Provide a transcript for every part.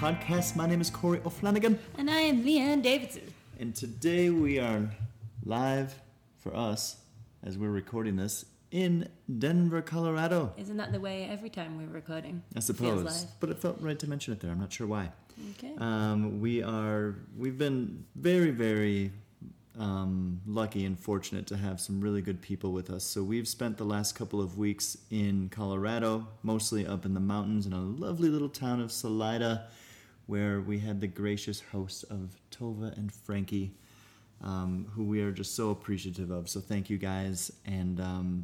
podcast. My name is Corey O'Flanagan. And I am Leanne Davidson. And today we are live for us, as we're recording this, in Denver, Colorado. Isn't that the way every time we're recording? I suppose. But it felt right to mention it there. I'm not sure why. Okay. We've been very, very lucky and fortunate to have some really good people with us. So we've spent the last couple of weeks in Colorado, mostly up in the mountains in a lovely little town of Salida, where we had the gracious hosts of Tova and Frankie, who we are just so appreciative of. So thank you guys. And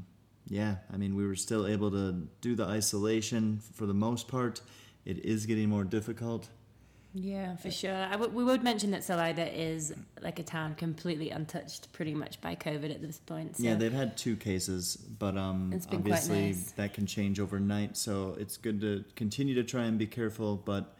we were still able to do the isolation for the most part. It is getting more difficult. Yeah, for sure. We would mention that Salida is like a town completely untouched pretty much by COVID at this point. So. Yeah, they've had 2 cases, but it's been obviously quite nice. That can change overnight, so it's good to continue to try and be careful, but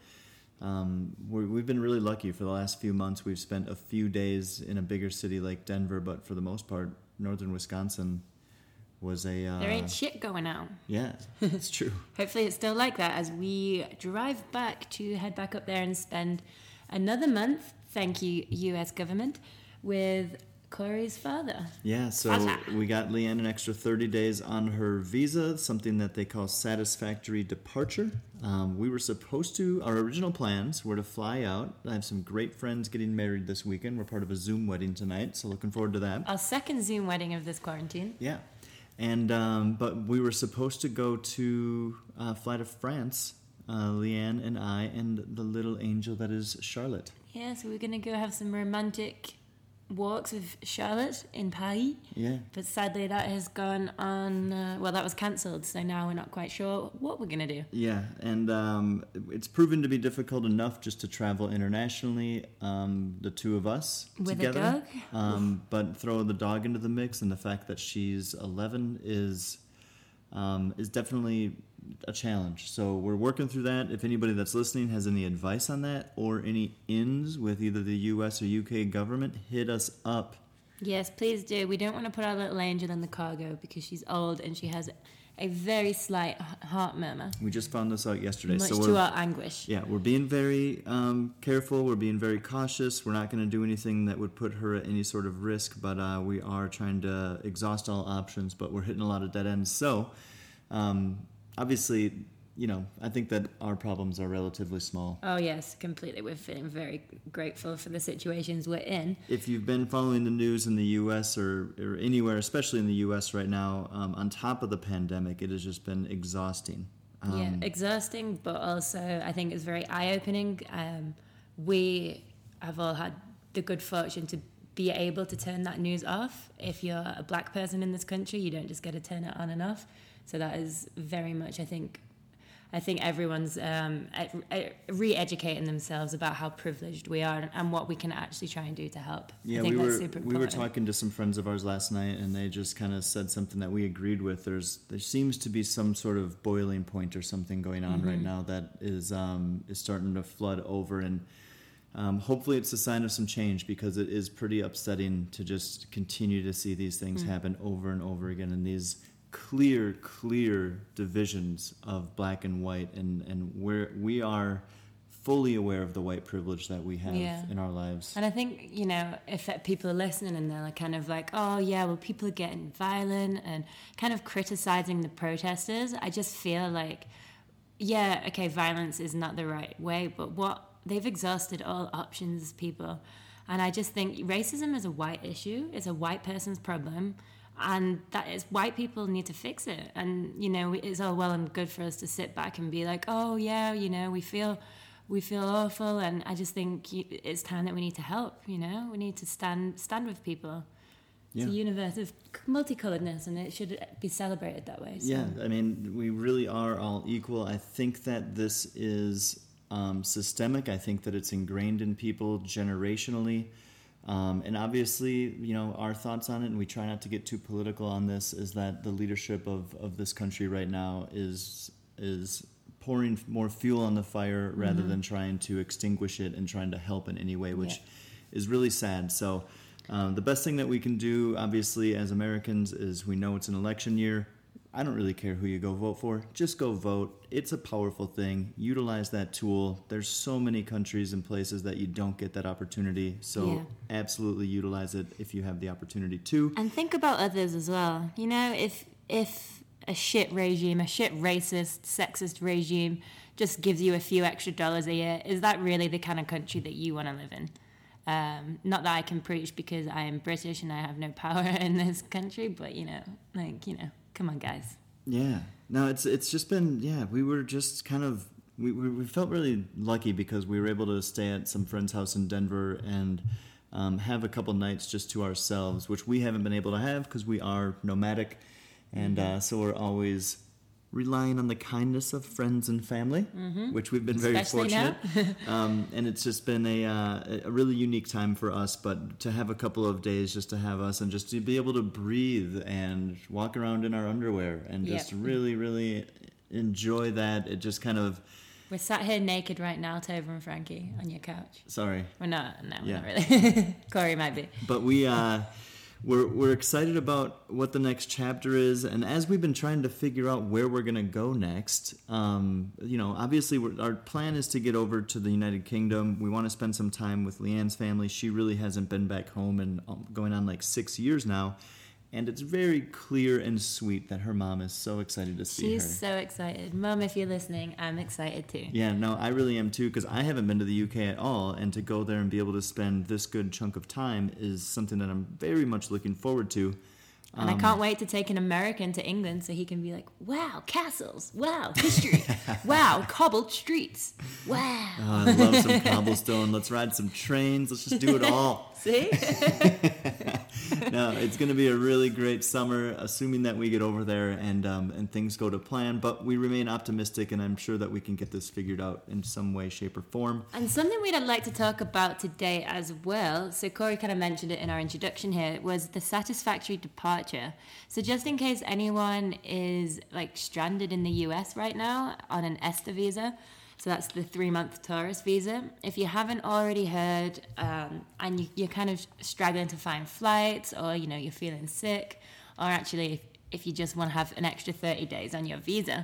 we've been really lucky for the last few months. We've spent a few days in a bigger city like Denver, but for the most part, northern Wisconsin was a... there ain't shit going on. Yeah, it's true. Hopefully it's still like that as we drive back to head back up there and spend another month, thank you, U.S. government, with Corey's father. Yeah, so we got Leanne an extra 30 days on her visa, something that they call satisfactory departure. We were supposed to, our original plans were to fly out. I have some great friends getting married this weekend. We're part of a Zoom wedding tonight, so looking forward to that. Our second Zoom wedding of this quarantine. Yeah. And but we were supposed to go to fly to France, Leanne and I, and the little angel that is Charlotte. Yeah, so we're going to go have some romantic walks with Charlotte in Paris. Yeah. But sadly that has gone on, that was cancelled, so now we're not quite sure what we're going to do. Yeah, and it's proven to be difficult enough just to travel internationally, the two of us with together. A dog? But throw the dog into the mix, and the fact that she's 11 is definitely a challenge. So we're working through that. If anybody that's listening has any advice on that or any ins with either the US or UK government, hit us up. Yes, please do. We don't want to put our little angel in the cargo because she's old and she has a very slight heart murmur. We just found this out yesterday. Much to our anguish. Yeah, we're being very careful. We're being very cautious. We're not going to do anything that would put her at any sort of risk, but we are trying to exhaust all options, but we're hitting a lot of dead ends. So, obviously, I think that our problems are relatively small. Oh, yes, completely. We're feeling very grateful for the situations we're in. If you've been following the news in the U.S. or anywhere, especially in the U.S. right now, on top of the pandemic, it has just been exhausting. Exhausting, but also I think it's very eye-opening. We have all had the good fortune to be able to turn that news off. If you're a black person in this country, you don't just get to turn it on and off. So that is very much, I think everyone's re-educating themselves about how privileged we are and what we can actually try and do to help. Yeah, I think that's super important. We were talking to some friends of ours last night, and they just kind of said something that we agreed with. There seems to be some sort of boiling point or something going on right now that is starting to flood over, and hopefully it's a sign of some change, because it is pretty upsetting to just continue to see these things happen over and over again, and these clear divisions of black and white, and we are fully aware of the white privilege that we have in our lives. And I think, if people are listening and they're kind of like, oh yeah, well, people are getting violent and kind of criticizing the protesters, I just feel like, yeah, okay, violence is not the right way, but they've exhausted all options, people. And I just think racism is a white issue. It's a white person's problem. And that is, white people need to fix it. And, it's all well and good for us to sit back and be like, oh, yeah, we feel awful. And I just think it's time that we need to help, We need to stand with people. Yeah. It's a universe of multicoloredness, and it should be celebrated that way. So. Yeah, we really are all equal. I think that this is systemic. I think that it's ingrained in people generationally. And obviously, our thoughts on it, and we try not to get too political on this, is that the leadership of this country right now is pouring more fuel on the fire rather than trying to extinguish it and trying to help in any way, which is really sad. So the best thing that we can do, obviously, as Americans, is we know it's an election year. I don't really care who you go vote for. Just go vote. It's a powerful thing. Utilize that tool. There's so many countries and places that you don't get that opportunity. So absolutely utilize it if you have the opportunity to. And think about others as well. You know, if a shit regime, a shit racist, sexist regime just gives you a few extra dollars a year, is that really the kind of country that you want to live in? Not that I can preach because I am British and I have no power in this country, but come on, guys. Yeah. No, it's just been, we were just kind of, we felt really lucky because we were able to stay at some friend's house in Denver and have a couple nights just to ourselves, which we haven't been able to have because we are nomadic. And so we're always relying on the kindness of friends and family, which we've been very fortunate. And it's just been a really unique time for us, but to have a couple of days just to have us and just to be able to breathe and walk around in our underwear and just really, really enjoy that. It just kind of... We're sat here naked right now, Tova and Frankie, on your couch. Sorry. We're not. No, we're not really. Corey might be. But we're excited about what the next chapter is, and as we've been trying to figure out where we're going to go next, obviously our plan is to get over to the United Kingdom. We want to spend some time with Leanne's family. She really hasn't been back home in going on like 6 years now, and it's very clear and sweet that her mom is so excited to see her. She's so excited. Mom, if you're listening, I'm excited too. Yeah, no, I really am too, because I haven't been to the UK at all, and to go there and be able to spend this good chunk of time is something that I'm very much looking forward to. And I can't wait to take an American to England so he can be like, wow, castles, wow, history, wow, cobbled streets, wow. Oh, I love some cobblestone. Let's ride some trains. Let's just do it all. See? No, it's going to be a really great summer, assuming that we get over there and things go to plan. But we remain optimistic, and I'm sure that we can get this figured out in some way, shape, or form. And something we'd like to talk about today as well, so Corey kind of mentioned it in our introduction here, was the satisfactory departure. So just in case anyone is like stranded in the US right now on an ESTA visa, so that's the 3-month tourist visa. If you haven't already heard, and you're kind of struggling to find flights, or you're feeling sick, or actually if you just want to have an extra 30 days on your visa,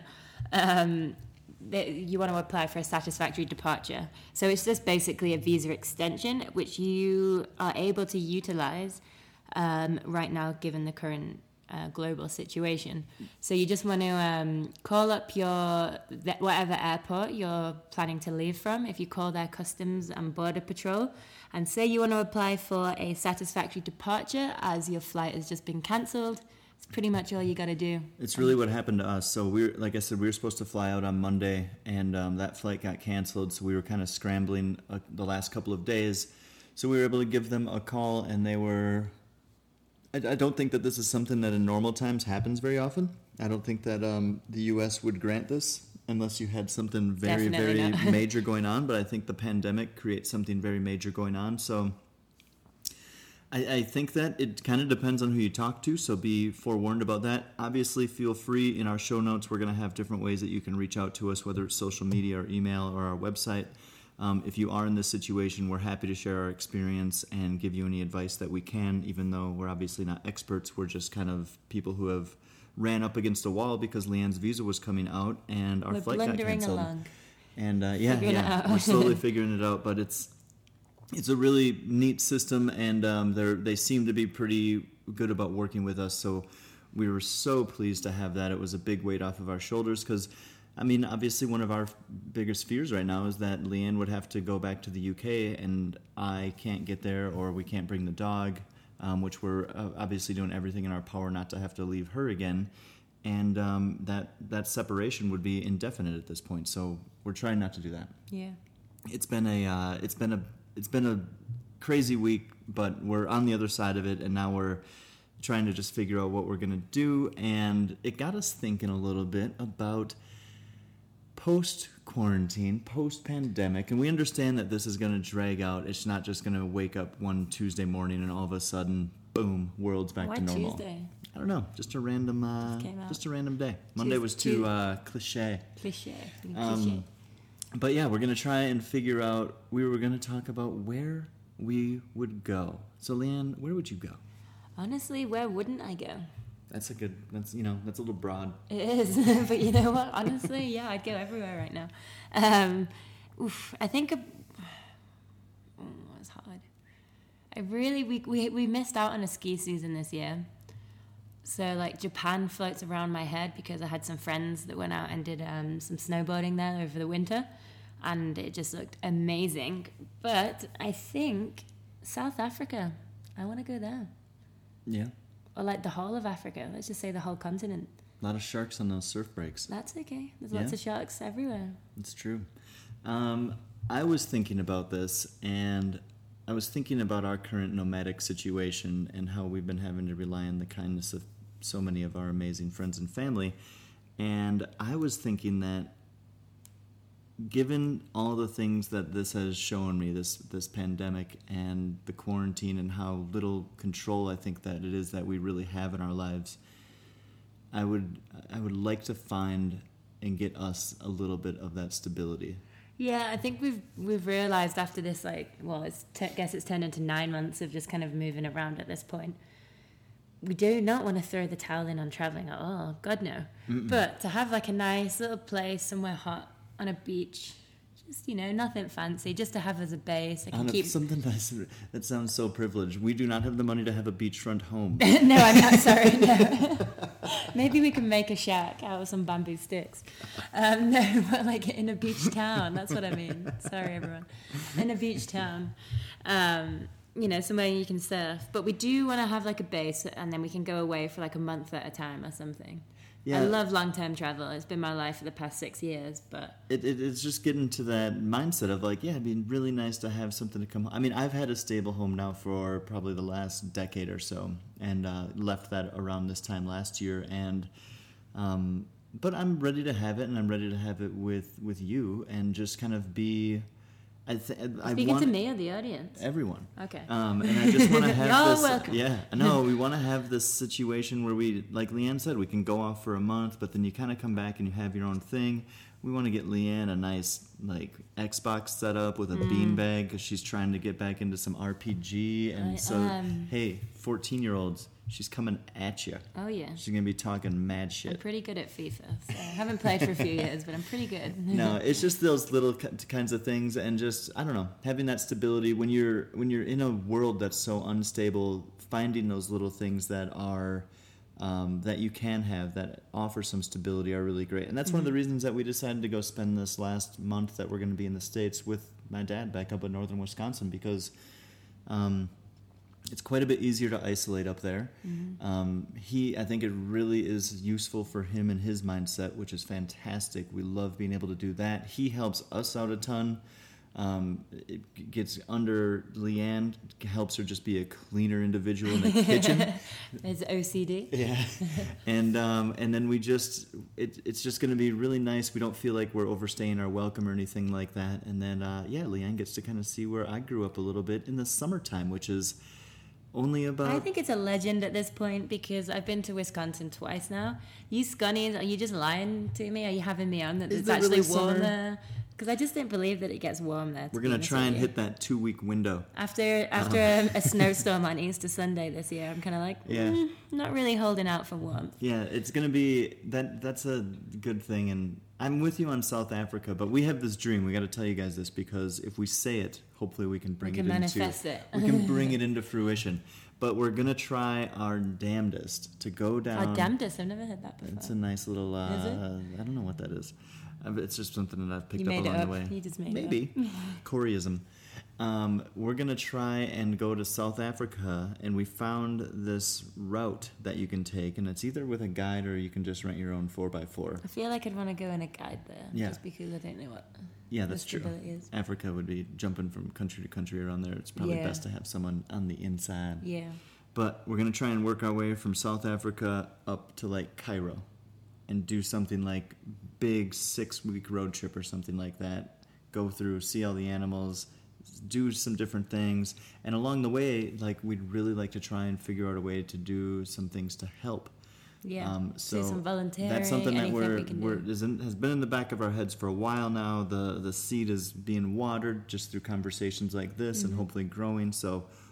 you want to apply for a satisfactory departure. So it's just basically a visa extension, which you are able to utilize right now, given the current global situation. So you just want to call up whatever airport you're planning to leave from. If you call their Customs and Border Patrol and say you want to apply for a satisfactory departure as your flight has just been cancelled, it's pretty much all you got to do. It's really what happened to us. So like I said, we were supposed to fly out on Monday, and that flight got canceled. So we were kind of scrambling the last couple of days. So we were able to give them a call, and they were... I don't think that this is something that in normal times happens very often. I don't think that the U.S. would grant this unless you had something very, very major going on. But I think the pandemic creates something very major going on. So I think that it kind of depends on who you talk to. So be forewarned about that. Obviously, feel free. In our show notes, we're going to have different ways that you can reach out to us, whether it's social media or email or our website. If you are in this situation, we're happy to share our experience and give you any advice that we can, even though we're obviously not experts. We're just kind of people who have ran up against a wall because Leanne's visa was coming out and our flight got canceled. Along. And we're slowly figuring it out, but it's a really neat system, and they seem to be pretty good about working with us. So we were so pleased to have that. It was a big weight off of our shoulders because, I mean, obviously one of our biggest fears right now is that Leanne would have to go back to the UK and I can't get there, or we can't bring the dog, which we're obviously doing everything in our power not to have to leave her again. And that separation would be indefinite at this point. So we're trying not to do that. Yeah. It's been a crazy week, but we're on the other side of it, and now we're trying to just figure out what we're going to do. And it got us thinking a little bit about post-quarantine, post-pandemic, and we understand that this is going to drag out. It's not just going to wake up one Tuesday morning and all of a sudden, boom, world's back to normal. Why Tuesday? I don't know, just a random day. Monday was too cliche. Cliche. But yeah, we're going to try and figure out, we were going to talk about where we would go. So Leanne, where would you go? Honestly, where wouldn't I go? That's that's a little broad. It is, but you know what? Honestly, yeah, I'd go everywhere right now. I think it was hard. We missed out on a ski season this year. So like Japan floats around my head because I had some friends that went out and did some snowboarding there over the winter, and it just looked amazing. But I think South Africa, I want to go there. Yeah. Or like the whole of Africa. Let's just say the whole continent. A lot of sharks on those surf breaks. That's okay. There's lots of sharks everywhere. It's true. I was thinking about this, and I was thinking about our current nomadic situation and how we've been having to rely on the kindness of so many of our amazing friends and family. And I was thinking that given all the things that this has shown me, this pandemic and the quarantine, and how little control I think that it is that we really have in our lives, I would like to find and get us a little bit of that stability. Yeah, I think we've realized after this, like, well, I guess it's turned into 9 months of just kind of moving around at this point. We do not want to throw the towel in on traveling at all. God, no. Mm-mm. But to have like a nice little place somewhere hot on a beach, just, nothing fancy, just to have as a base. Something nice. That sounds so privileged. We do not have the money to have a beachfront home. No, I'm not. Sorry, no. Maybe we can make a shack out of some bamboo sticks. No, but like in a beach town. That's what I mean. Sorry, everyone. In a beach town. Somewhere you can surf. But we do want to have like a base, and then we can go away for like a month at a time or something. Yeah. I love long-term travel. It's been my life for the past 6 years, but... It's just getting to that mindset of like, yeah, it'd be really nice to have something to come home. I mean, I've had a stable home now for probably the last decade or so, and left that around this time last year, and... but I'm ready to have it, and I'm ready to have it with you, and just kind of be... Speaking to me or the audience? Everyone. Okay. And I just want to have You're this. welcome. Yeah. No, we want to have this situation where we, like Leanne said, we can go off for a month, but then you kind of come back and you have your own thing. We want to get Leanne a nice like Xbox setup with a beanbag because she's trying to get back into some RPG. And hey, 14-year-olds. She's coming at you. Oh, yeah. She's going to be talking mad shit. I'm pretty good at FIFA. So I haven't played for a few years, but I'm pretty good. No, it's just those little kinds of things, and just, I don't know, having that stability when you're in a world that's so unstable, finding those little things that are, that you can have, that offer some stability are really great. And that's one of the reasons that we decided to go spend this last month that we're going to be in the States with my dad back up in northern Wisconsin, because... it's quite a bit easier to isolate up there. I think it really is useful for him and his mindset, which is fantastic. We love being able to do that. He helps us out a ton. It gets under Leanne, helps her just be a cleaner individual in the kitchen. It's OCD. Yeah. And then it's just going to be really nice. We don't feel like we're overstaying our welcome or anything like that. And then, Leanne gets to kind of see where I grew up a little bit in the summertime, which is... only about... I think it's a legend at this point because I've been to Wisconsin twice now. You scunnies, are you just lying to me? Are you having me on that it's actually really warm there? Because I just didn't believe that it gets warm there. We're going to try and hit that 2-week window. After a snowstorm on Easter Sunday this year, I'm kind of like, not really holding out for warmth. Yeah, it's going to be... That's a good thing, and I'm with you on South Africa, but we have this dream. We got to tell you guys this, because if we say it, hopefully we can manifest it. We can bring it into fruition. But we're going to try our damnedest to go down... Our damnedest? I've never heard that before. It's a nice little... Is it? I don't know what that is. It's just something that I've picked up along the way. You just made Maybe. it up. Coreyism. We're going to try and go to South Africa, and we found this route that you can take, and it's either with a guide or you can just rent your own 4x4. I feel like I'd want to go in a guide there, just because I don't know what that's true. Is. Africa would be jumping from country to country around there. It's probably best to have someone on the inside. Yeah. But we're going to try and work our way from South Africa up to, like, Cairo and do something like big 6-week road trip or something like that. Go through, see all the animals, do some different things, and along the way, like, we'd really like to try and figure out a way to do some things to help. Yeah. So do some volunteering. That's something that we has been in the back of our heads for a while now. The seed is being watered just through conversations like this, and hopefully growing. So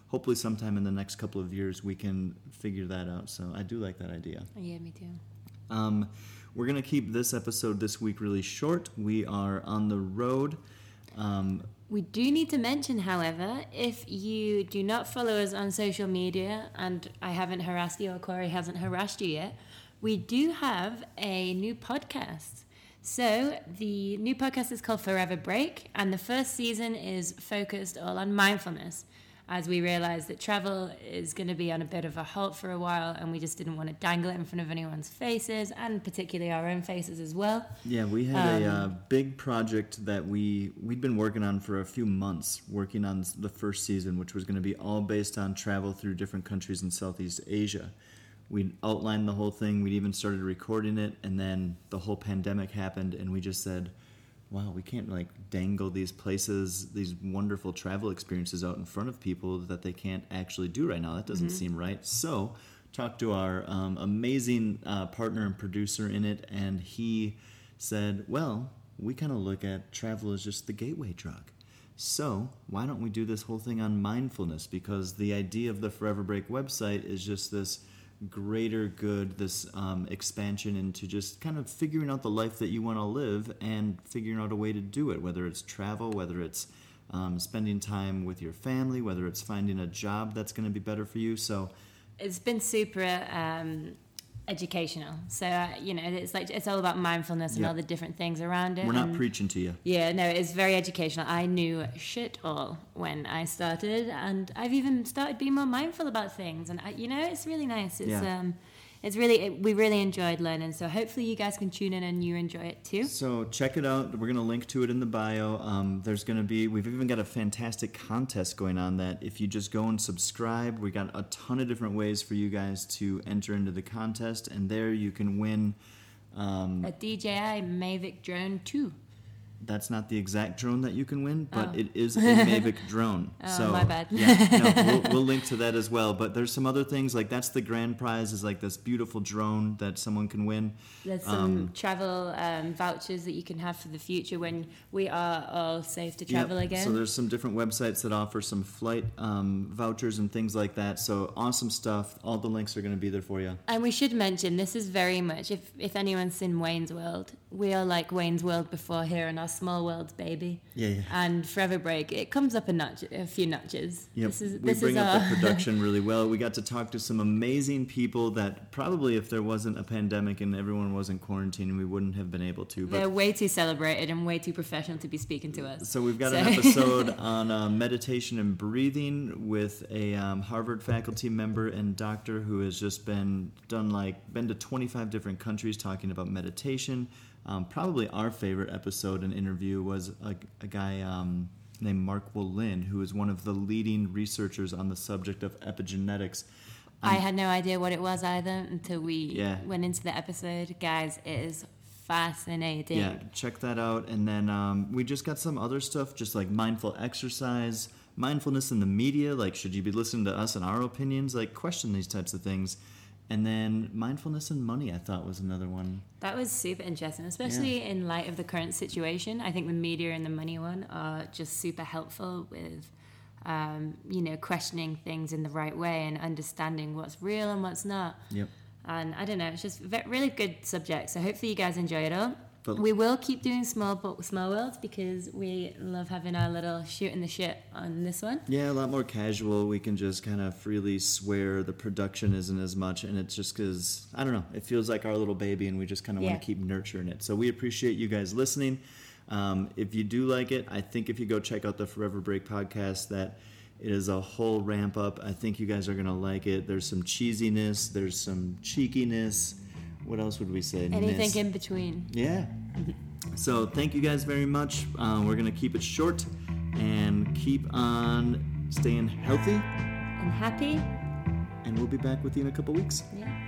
hopefully sometime in the next couple of years we can figure that out. So I do like that idea. Yeah, me too. We're going to keep this episode this week really short. We are on the road. We do need to mention, however, if you do not follow us on social media, and I haven't harassed you or Corey hasn't harassed you yet, we do have a new podcast. So the new podcast is called Forever Break, and the first season is focused all on mindfulness, as we realized that travel is going to be on a bit of a halt for a while, and we just didn't want to dangle it in front of anyone's faces, and particularly our own faces as well. Yeah, we had a big project that we'd been working on for a few months, working on the first season, which was going to be all based on travel through different countries in Southeast Asia. We outlined the whole thing, we'd even started recording it, and then the whole pandemic happened, and we just said, wow, we can't like dangle these places, these wonderful travel experiences out in front of people that they can't actually do right now. That doesn't seem right. So talked to our amazing partner and producer in it, and he said, well, we kind of look at travel as just the gateway drug. So why don't we do this whole thing on mindfulness? Because the idea of the Forever Break website is just this greater good, this expansion into just kind of figuring out the life that you want to live and figuring out a way to do it, whether it's travel, whether it's spending time with your family, whether it's finding a job that's going to be better for you. So it's been super educational. So, it's all about mindfulness and all the different things around it. We're not preaching to you. Yeah, no, it's very educational. I knew shit all when I started, and I've even started being more mindful about things. And, it's really nice. We really enjoyed learning. So hopefully you guys can tune in and you enjoy it too. So check it out. We're going to link to it in the bio. We've even got a fantastic contest going on that if you just go and subscribe, we got a ton of different ways for you guys to enter into the contest. And there you can win a DJI Mavic Drone 2. That's not the exact drone that you can win, but it is a Mavic drone. So my bad. We'll link to that as well. But there's some other things, like that's the grand prize, is like this beautiful drone that someone can win. There's some travel vouchers that you can have for the future when we are all safe to travel again. So there's some different websites that offer some flight vouchers and things like that. So awesome stuff. All the links are going to be there for you. And we should mention, this is very much, if anyone's seen Wayne's World, we are like Wayne's World before here in our small worlds, baby. Yeah. And Forever Break, it comes up a few notches. Yep. We bring up the production really well. We got to talk to some amazing people that probably if there wasn't a pandemic and everyone wasn't quarantining, we wouldn't have been able to. But they're way too celebrated and way too professional to be speaking to us. So we've got an episode on meditation and breathing with a Harvard faculty member and doctor who has just been to 25 different countries talking about meditation. Probably our favorite episode and interview was a guy named Mark Wolin, who is one of the leading researchers on the subject of epigenetics. I had no idea what it was either until we went into the episode. Guys, it is fascinating. Yeah, check that out. And then we just got some other stuff, just like mindful exercise, mindfulness in the media, like should you be listening to us and our opinions, like question these types of things. And then mindfulness and money, I thought, was another one. That was super interesting, especially in light of the current situation. I think the media and the money one are just super helpful with, questioning things in the right way and understanding what's real and what's not. Yep. And I don't know, it's just really good subject. So hopefully you guys enjoy it all. But we will keep doing small worlds because we love having our little shooting the shit on this one. Yeah, a lot more casual. We can just kind of freely swear. The production isn't as much, and it's just because, I don't know, it feels like our little baby, and we just kind of want to keep nurturing it. So we appreciate you guys listening. If you do like it, I think if you go check out the Forever Break podcast, that it is a whole ramp up. I think you guys are going to like it. There's some cheesiness. There's some cheekiness. What else would we say? Anything in between. Yeah. So thank you guys very much. We're going to keep it short and keep on staying healthy and happy. And we'll be back with you in a couple weeks. Yeah.